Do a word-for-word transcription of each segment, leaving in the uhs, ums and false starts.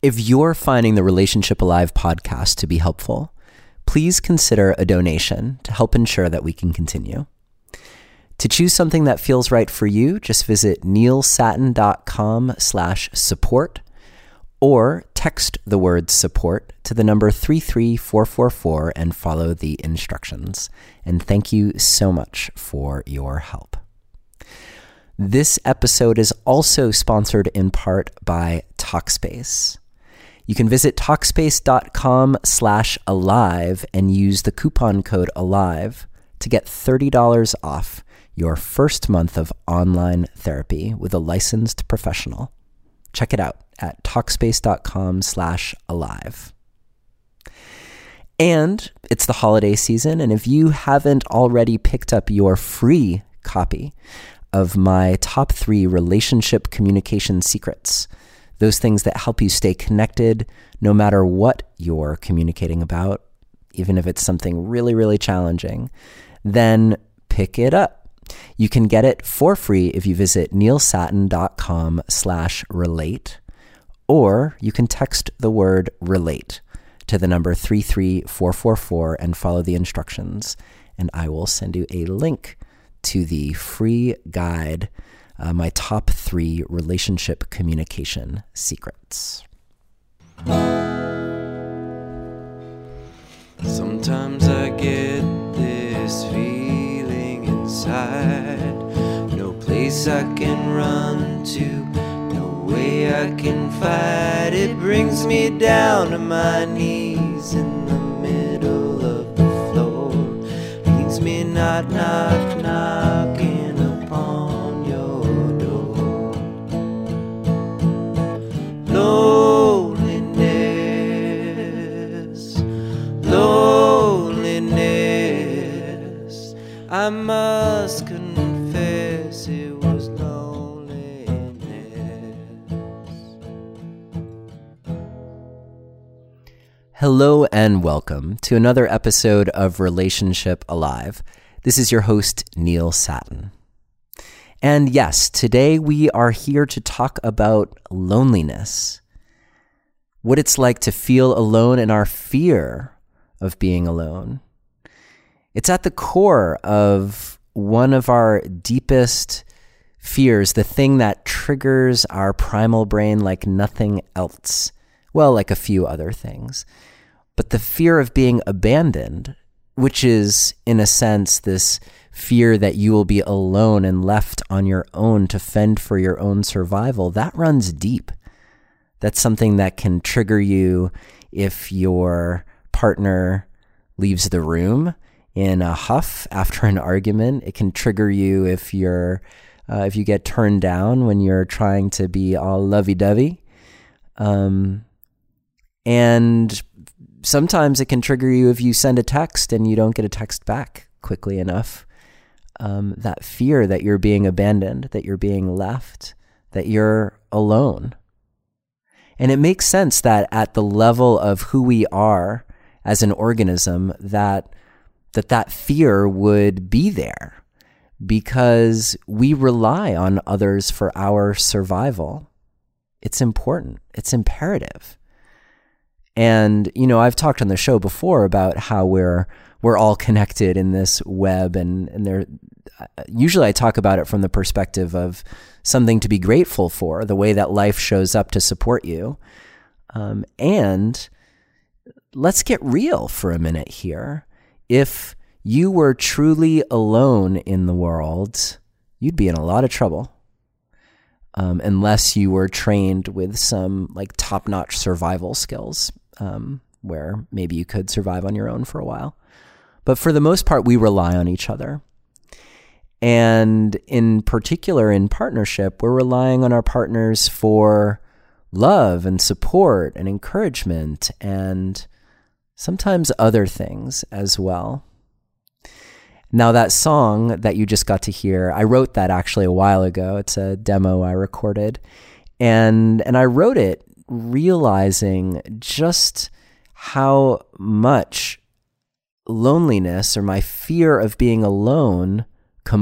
If you're finding the Relationship Alive podcast to be helpful, please consider a donation to help ensure that we can continue. To choose something that feels right for you, just visit neilsatin.com slash support or text the word support to the number three three four four four and follow the instructions. And thank you so much for your help. This episode is also sponsored in part by Talkspace. You can visit Talkspace.com slash alive and use the coupon code ALIVE to get thirty dollars off your first month of online therapy with a licensed professional. Check it out at Talkspace.com slash alive. And it's the holiday season, and if you haven't already picked up your free copy of my top three relationship communication secrets, those things that help you stay connected no matter what you're communicating about, even if it's something really, really challenging, then pick it up. You can get it for free if you visit neilsatin.com slash relate, or you can text the word relate to the number three three four four four and follow the instructions, and I will send you a link to the free guide, Uh, my top three relationship communication secrets. Sometimes I get this feeling inside. No place I can run to, no way I can fight. It brings me down to my knees in the middle of the floor. Leaves me knock, knock, knocking upon loneliness, loneliness. I must confess it was loneliness. Hello and welcome to another episode of Relationship Alive. This is your host, Neil Satin. And yes, today we are here to talk about loneliness, what it's like to feel alone and our fear of being alone. It's at the core of one of our deepest fears, the thing that triggers our primal brain like nothing else. Well, like a few other things. But the fear of being abandoned, which is, in a sense, this fear that you will be alone and left on your own to fend for your own survival, that runs deep. That's something that can trigger you if your partner leaves the room in a huff after an argument. It can trigger you if you're uh, if you get turned down when you're trying to be all lovey-dovey. Um, and sometimes it can trigger you if you send a text and you don't get a text back quickly enough. Um, that fear that you're being abandoned, that you're being left, that you're alone. And it makes sense that at the level of who we are as an organism, that that, that fear would be there because we rely on others for our survival. It's important. It's imperative. And, you know, I've talked on the show before about how we're we're all connected in this web, and, and there, usually I talk about it from the perspective of something to be grateful for, the way that life shows up to support you. Um, and let's get real for a minute here. If you were truly alone in the world, you'd be in a lot of trouble. Um, unless you were trained with some like top-notch survival skills, um, where maybe you could survive on your own for a while. But for the most part, we rely on each other. And in particular, in partnership, we're relying on our partners for love and support and encouragement and sometimes other things as well. Now, that song that you just got to hear, I wrote that actually a while ago. It's a demo I recorded. And and I wrote it realizing just how much loneliness or my fear of being alone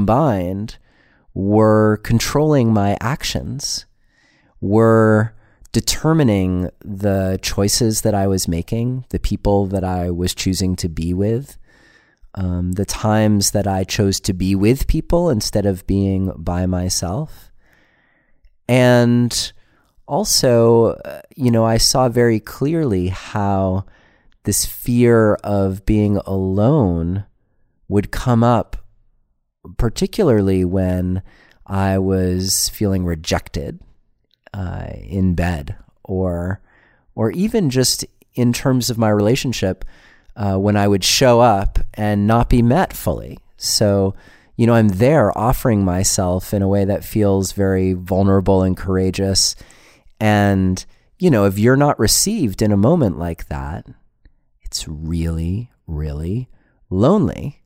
combined were controlling my actions, were determining the choices that I was making, the people that I was choosing to be with, um, the times that I chose to be with people instead of being by myself. And also, uh, you know, I saw very clearly how this fear of being alone would come up, particularly when I was feeling rejected uh, in bed, or or even just in terms of my relationship, uh, when I would show up and not be met fully. So, you know, I'm there offering myself in a way that feels very vulnerable and courageous. And, you know, if you're not received in a moment like that, it's really, really lonely.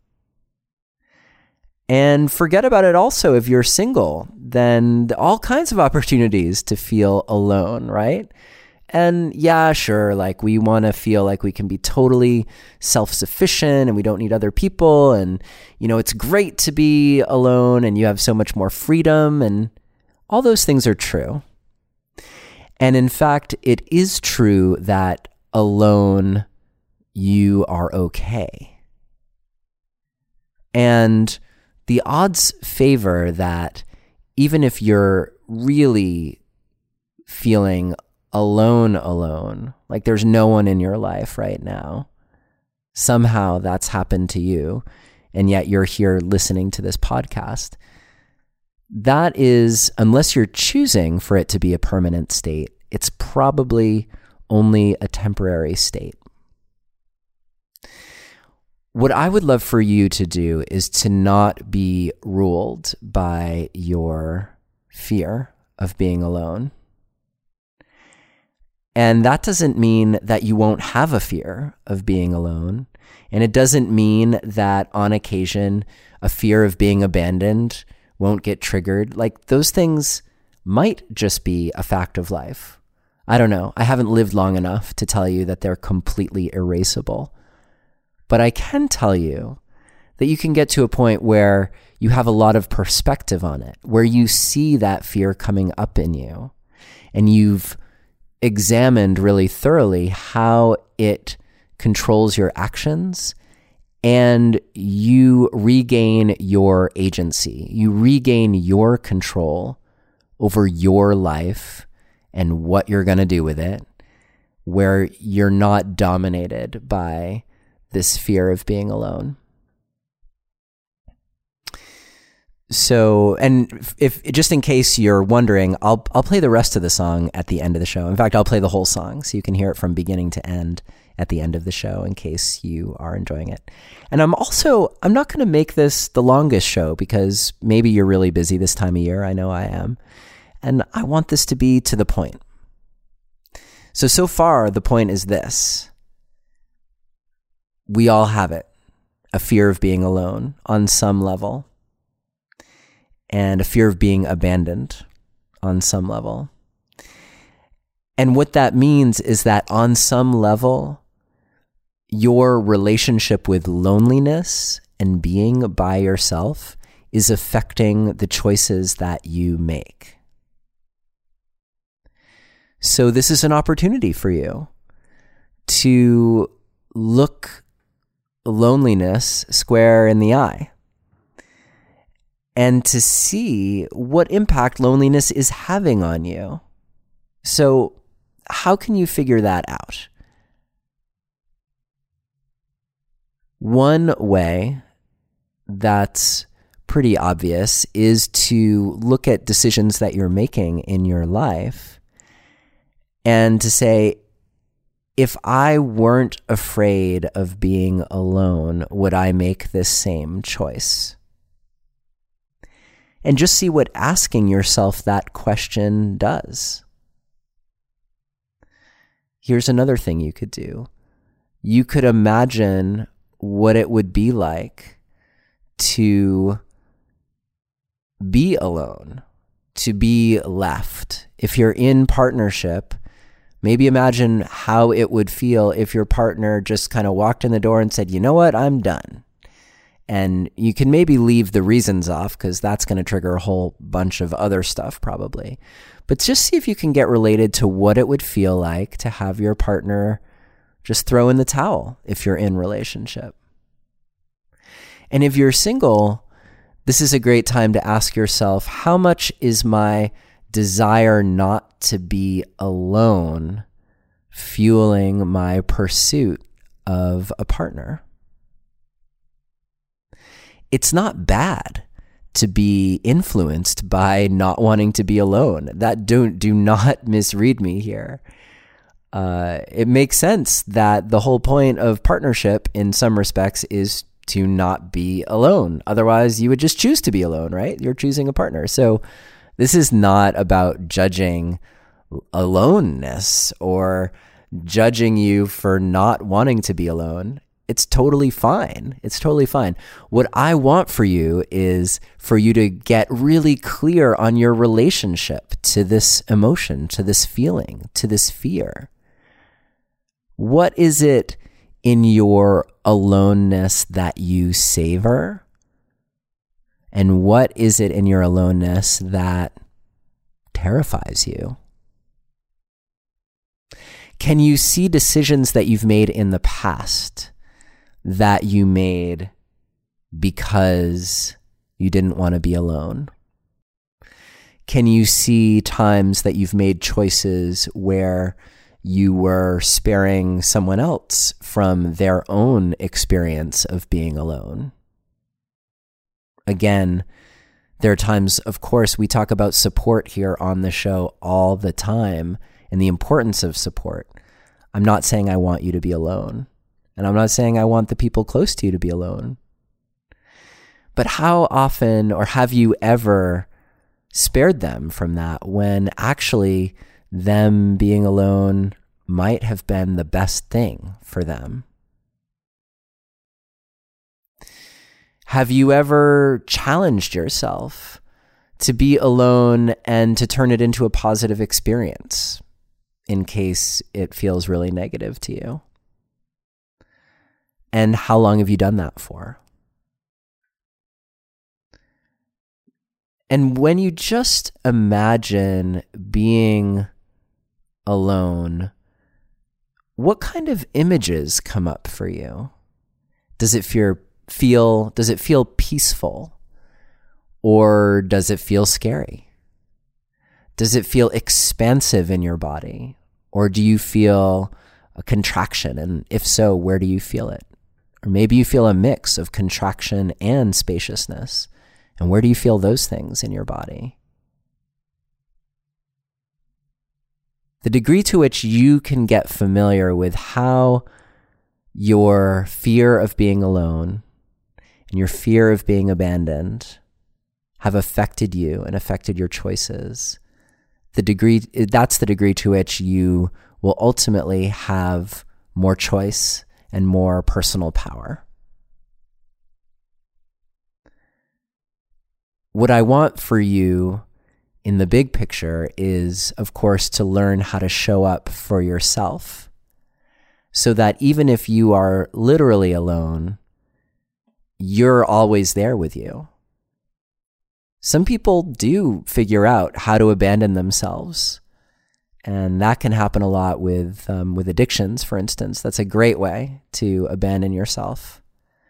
And forget about it also if you're single, then all kinds of opportunities to feel alone, right? And yeah, sure, like we want to feel like we can be totally self-sufficient and we don't need other people. And, you know, it's great to be alone and you have so much more freedom, and all those things are true. And in fact, it is true that alone you are okay. And the odds favor that even if you're really feeling alone, alone, like there's no one in your life right now, somehow that's happened to you, and yet you're here listening to this podcast, that is, unless you're choosing for it to be a permanent state, it's probably only a temporary state. What I would love for you to do is to not be ruled by your fear of being alone. And that doesn't mean that you won't have a fear of being alone. And it doesn't mean that on occasion, a fear of being abandoned won't get triggered. Like, those things might just be a fact of life. I don't know. I haven't lived long enough to tell you that they're completely erasable. But I can tell you that you can get to a point where you have a lot of perspective on it, where you see that fear coming up in you, and you've examined really thoroughly how it controls your actions, and you regain your agency. You regain your control over your life and what you're going to do with it, where you're not dominated by this fear of being alone. So, and if just in case you're wondering, I'll I'll play the rest of the song at the end of the show. In fact, I'll play the whole song so you can hear it from beginning to end at the end of the show in case you are enjoying it. And I'm also, I'm not going to make this the longest show because maybe you're really busy this time of year. I know I am. And I want this to be to the point. So, so far, the point is this. We all have it, a fear of being alone on some level, and a fear of being abandoned on some level. And what that means is that on some level, your relationship with loneliness and being by yourself is affecting the choices that you make. So this is an opportunity for you to look loneliness square in the eye and to see what impact loneliness is having on you. So how can you figure that out? One way that's pretty obvious is to look at decisions that you're making in your life and to say, if I weren't afraid of being alone, would I make this same choice? And just see what asking yourself that question does. Here's another thing you could do. You could imagine what it would be like to be alone, to be left. If you're in partnership, maybe imagine how it would feel if your partner just kind of walked in the door and said, you know what, I'm done. And you can maybe leave the reasons off because that's going to trigger a whole bunch of other stuff probably. But just see if you can get related to what it would feel like to have your partner just throw in the towel if you're in relationship. And if you're single, this is a great time to ask yourself, how much is my desire not to be alone fueling my pursuit of a partner? It's not bad to be influenced by not wanting to be alone. That don't do not misread me here. Uh, it makes sense that the whole point of partnership in some respects is to not be alone. Otherwise, you would just choose to be alone, right? You're choosing a partner. So this is not about judging aloneness or judging you for not wanting to be alone. It's totally fine. It's totally fine. What I want for you is for you to get really clear on your relationship to this emotion, to this feeling, to this fear. What is it in your aloneness that you savor? And what is it in your aloneness that terrifies you? Can you see decisions that you've made in the past that you made because you didn't want to be alone? Can you see times that you've made choices where you were sparing someone else from their own experience of being alone? Again, there are times, of course, we talk about support here on the show all the time and the importance of support. I'm not saying I want you to be alone. And I'm not saying I want the people close to you to be alone. But how often, or have you ever spared them from that when actually them being alone might have been the best thing for them? Have you ever challenged yourself to be alone and to turn it into a positive experience in case it feels really negative to you? And how long have you done that for? And when you just imagine being alone, what kind of images come up for you? Does it feel feel does it feel peaceful? Or does it feel scary? Does it feel expansive in your body? Or do you feel a contraction? And if so, where do you feel it? Or maybe you feel a mix of contraction and spaciousness. And where do you feel those things in your body? The degree to which you can get familiar with how your fear of being alone and your fear of being abandoned have affected you and affected your choices, the degree, that's the degree to which you will ultimately have more choice and more personal power. What I want for you in the big picture is, of course, to learn how to show up for yourself so that even if you are literally alone, you're always there with you. Some people do figure out how to abandon themselves. And that can happen a lot with um, with addictions, for instance. That's a great way to abandon yourself.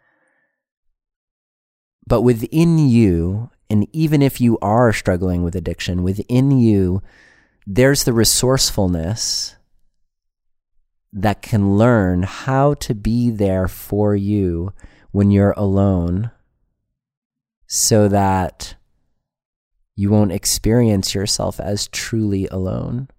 But within you, and even if you are struggling with addiction, within you, there's the resourcefulness that can learn how to be there for you when you're alone so that you won't experience yourself as truly alone.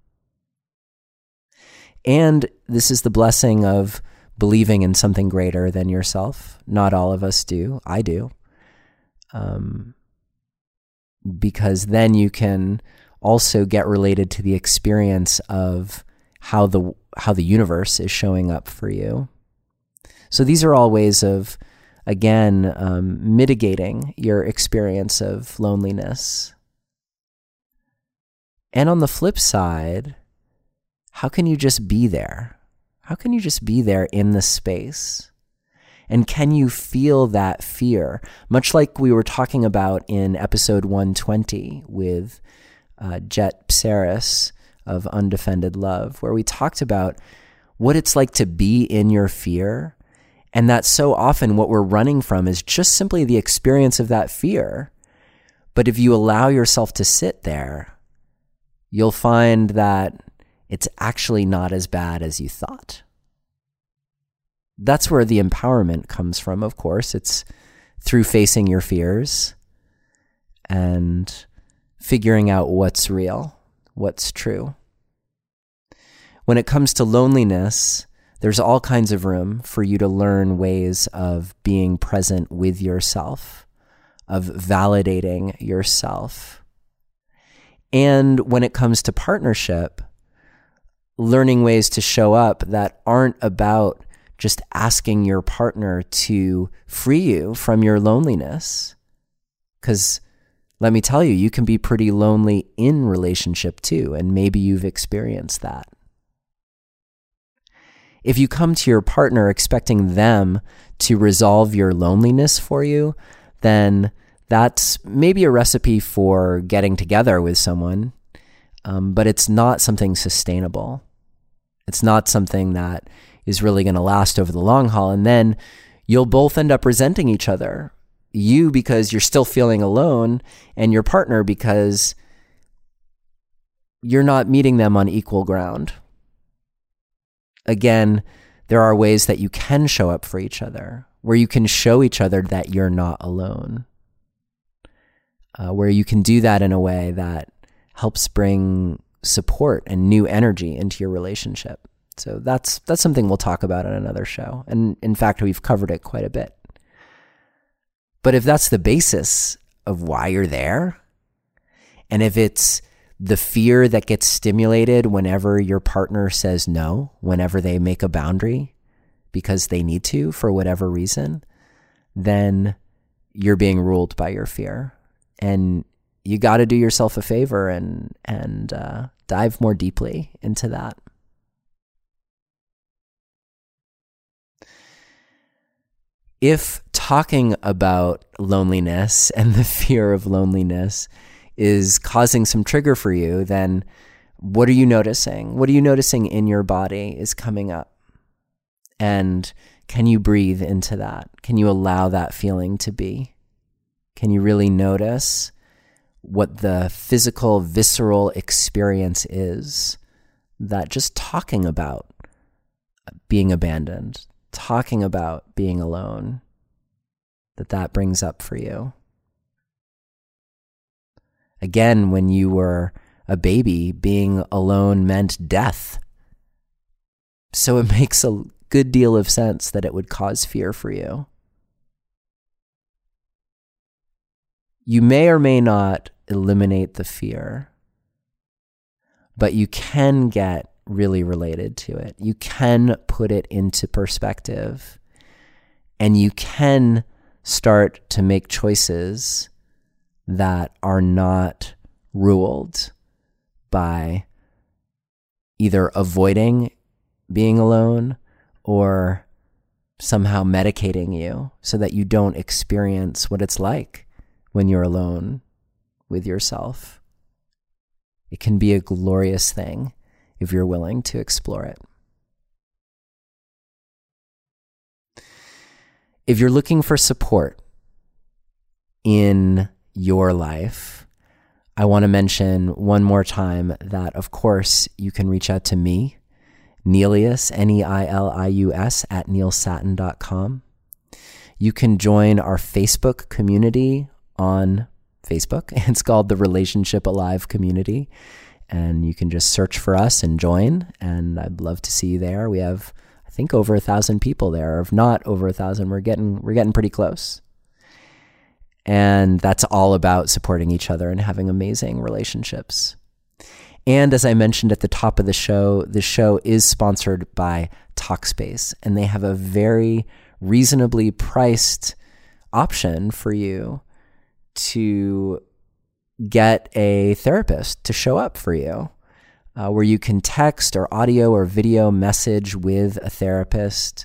And this is the blessing of believing in something greater than yourself. Not all of us do. I do. Um, because then you can also get related to the experience of how the how the universe is showing up for you. So these are all ways of, again, um, mitigating your experience of loneliness. And on the flip side, how can you just be there? How can you just be there in the space? And can you feel that fear? Much like we were talking about in episode one twenty with uh, Jet Psaris of Undefended Love, where we talked about what it's like to be in your fear, and that so often what we're running from is just simply the experience of that fear. But if you allow yourself to sit there, you'll find that it's actually not as bad as you thought. That's where the empowerment comes from, of course. It's through facing your fears and figuring out what's real, what's true. When it comes to loneliness, there's all kinds of room for you to learn ways of being present with yourself, of validating yourself. And when it comes to partnership, learning ways to show up that aren't about just asking your partner to free you from your loneliness. Because let me tell you, you can be pretty lonely in relationship too, and maybe you've experienced that. If you come to your partner expecting them to resolve your loneliness for you, then that's maybe a recipe for getting together with someone, um, but it's not something sustainable. It's not something that is really going to last over the long haul. And then you'll both end up resenting each other. You because you're still feeling alone, and your partner because you're not meeting them on equal ground. Again, there are ways that you can show up for each other, where you can show each other that you're not alone, uh, where you can do that in a way that helps bring support and new energy into your relationship. So that's that's something we'll talk about in another show. And in fact, we've covered it quite a bit. But if that's the basis of why you're there, and if it's the fear that gets stimulated whenever your partner says no, whenever they make a boundary because they need to for whatever reason, then you're being ruled by your fear. And you got to do yourself a favor and and uh, dive more deeply into that. If talking about loneliness and the fear of loneliness is causing some trigger for you, then what are you noticing? What are you noticing in your body is coming up? And can you breathe into that? Can you allow that feeling to be? Can you really notice what the physical, visceral experience is that just talking about being abandoned, talking about being alone, that that brings up for you? Again, when you were a baby, being alone meant death. So it makes a good deal of sense that it would cause fear for you. You may or may not eliminate the fear, but you can get really related to it. You can put it into perspective, and you can start to make choices that are not ruled by either avoiding being alone or somehow medicating you so that you don't experience what it's like when you're alone with yourself. It can be a glorious thing if you're willing to explore it. If you're looking for support in your life, I want to mention one more time that, of course, you can reach out to me, Neilius, N E I L I U S, at neil satin dot com. You can join our Facebook community on Facebook. It's called the Relationship Alive Community, and you can just search for us and join, and I'd love to see you there. We have, I think, over a thousand people there. Or if not over a thousand, we're getting we're getting pretty close. And that's all about supporting each other and having amazing relationships. And as I mentioned at the top of the show, the show is sponsored by Talkspace, and they have a very reasonably priced option for you to get a therapist to show up for you, uh, where you can text or audio or video message with a therapist,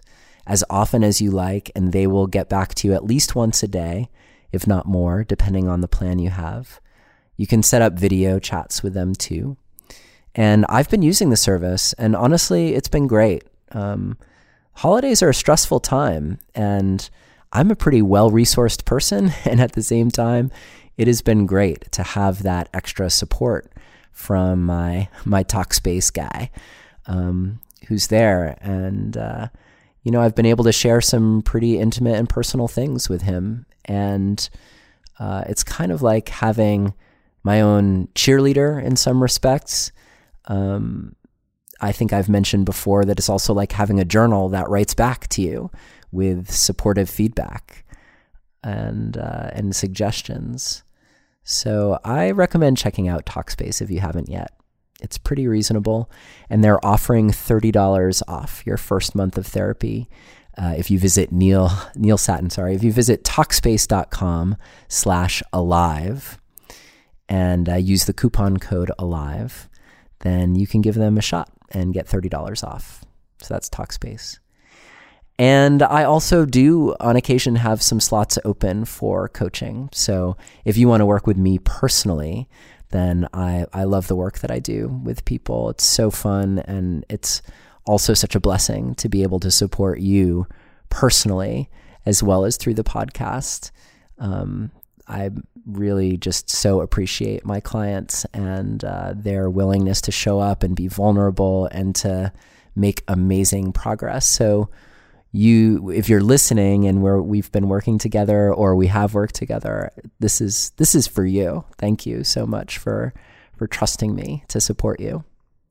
as often as you like, and they will get back to you at least once a day, if not more, depending on the plan you have. You can set up video chats with them too. And I've been using the service, and honestly, it's been great. Um, holidays are a stressful time, and I'm a pretty well-resourced person, and at the same time, it has been great to have that extra support from my my Talkspace guy um, who's there. And, uh, you know, I've been able to share some pretty intimate and personal things with him, and uh, it's kind of like having my own cheerleader in some respects. Um, I think I've mentioned before that it's also like having a journal that writes back to you with supportive feedback and uh, and suggestions. So I recommend checking out Talkspace if you haven't yet. It's pretty reasonable, and they're offering thirty dollars off your first month of therapy uh, if you visit Neil Neil Satin. Sorry, if you visit Talkspace dot com slash alive and uh, use the coupon code alive. Then you can give them a shot and get thirty dollars off. So that's Talkspace. And I also do, on occasion, have some slots open for coaching. So if you want to work with me personally, then I, I love the work that I do with people. It's so fun, and it's also such a blessing to be able to support you personally as well as through the podcast. Um, I really just so appreciate my clients and uh, their willingness to show up and be vulnerable and to make amazing progress. So you, if you're listening and we're, we've been working together or we have worked together, this is this is for you. Thank you so much for for trusting me to support you.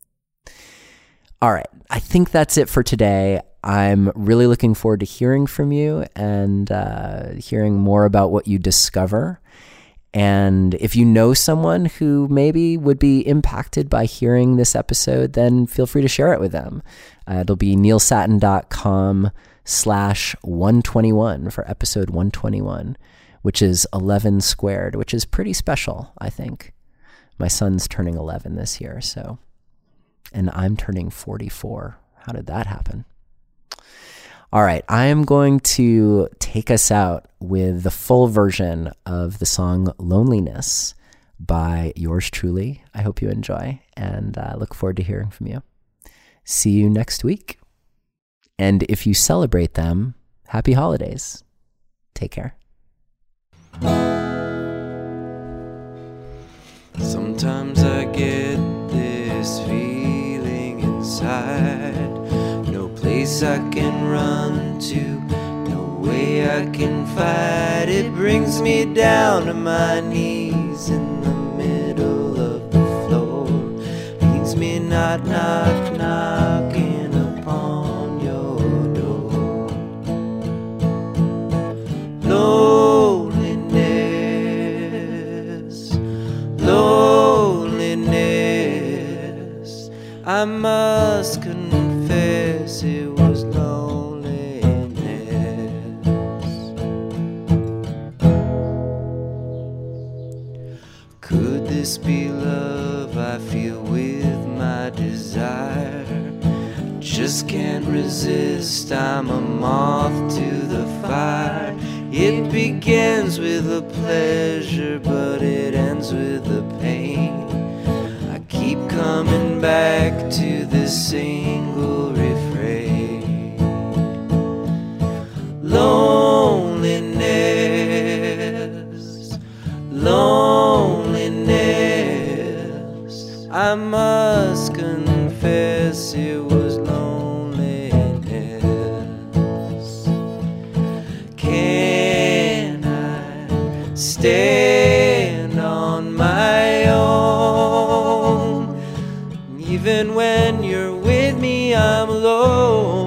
All right, I think that's it for today. I'm really looking forward to hearing from you and uh, hearing more about what you discover. And if you know someone who maybe would be impacted by hearing this episode, then feel free to share it with them. Uh, it'll be neilsatin dot com slash one twenty-one for episode one twenty-one, which is eleven squared, which is pretty special, I think. My son's turning eleven this year, so, and I'm turning forty-four. How did that happen? All right, I am going to take us out with the full version of the song Loneliness by yours truly. I hope you enjoy, and I uh, look forward to hearing from you. See you next week. And if you celebrate them, happy holidays. Take care. Sometimes I get this feeling inside. No place I can run to, no way I can fight. It brings me down to my knees in the middle of the floor. Leaves me knock, knock, knocking upon your door. Loneliness, loneliness, I must confess it was loneliness. Could this be love I feel with my desire? Just can't resist, I'm a moth to the fire. It begins with a pleasure, but it ends with a pain. I keep coming back to this single refrain. Loneliness, loneliness, I must confess it was loneliness. Can I stand on my own? Even when you're with me, I'm alone.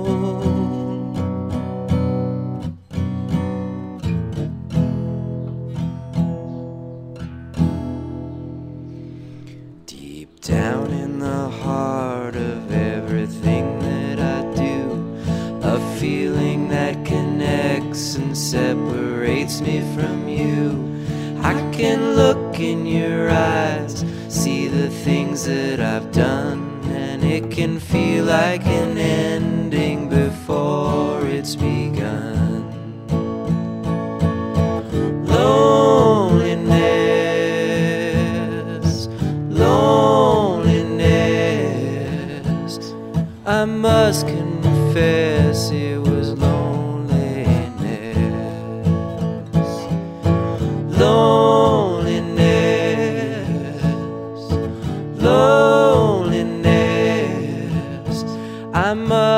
Deep down in the heart of everything that I do, a feeling that connects and separates me from you. I can look in your eyes, see the things that I've done, and it can feel like an ending before it's begun. Loneliness, loneliness, I must confess it was loneliness. Loneliness, loneliness, I must